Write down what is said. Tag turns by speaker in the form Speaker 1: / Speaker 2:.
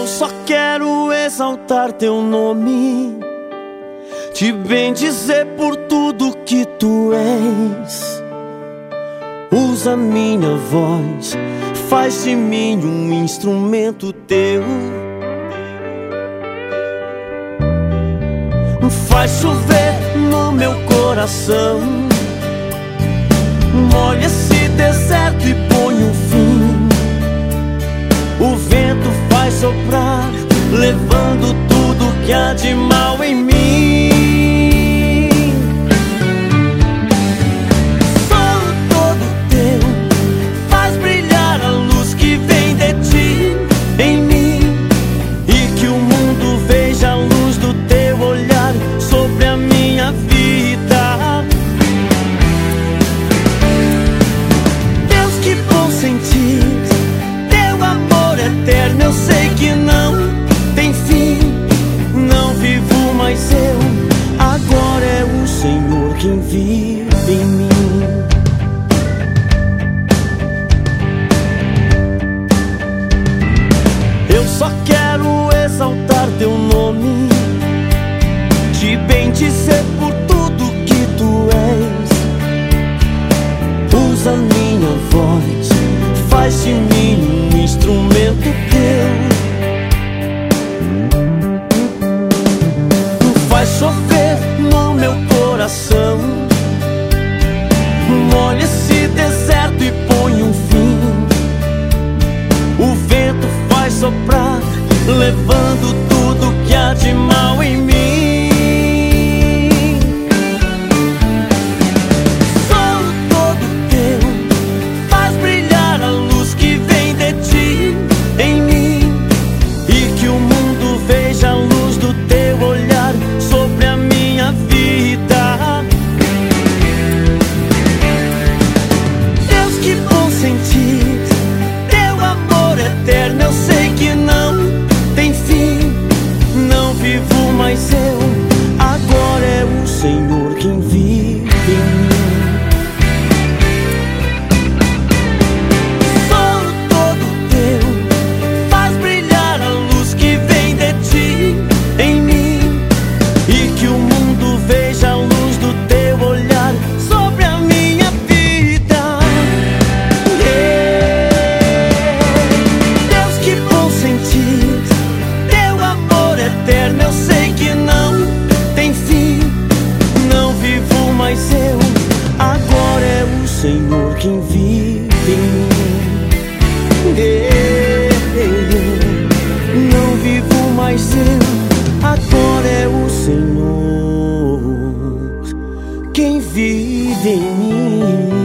Speaker 1: só quero exaltar teu nome, te bendizer por tudo que tu és. Usa minha voz, faz de mim um instrumento teu. Faz chover no meu coração, molha esse deserto e põe um fim. O vento faz soprar, levando tudo que há de mal em mim. Sou todo teu, faz brilhar a luz que vem de ti em mim, e que o mundo veja a luz do teu olhar sobre a minha vida. Deus, que bom sentir teu amor eterno. Eu sei que não tem fim, não vivo mais eu, agora é o Senhor quem vive em mim. Eu só quero exaltar teu nome, te bendizer por tudo que tu és. Usa minha voz, faz de mim um instrumento teu. Faz chover no meu coração, molha esse deserto e põe um fim. O vento faz soprar, levando tudo que há de mal em mim. Sou todo teu, faz brilhar a luz que vem de ti em mim, e que o mundo veja a luz do teu olhar sobre a minha vida. Deus, que bom sentir teu amor eterno. Eu sei que não tem fim, não vivo mais eu, agora é o Senhor quem vive em mim. Sou todo teu, faz brilhar a luz que vem de ti em mim, e que o mundo veja a luz do teu olhar sobre a minha vida. Deus, que bom sentir teu amor eterno. Eu sei que não tem fim, não vivo mais eu, agora é o Senhor quem vive em mim. Não vivo mais eu, agora é o Senhor quem vive em mim.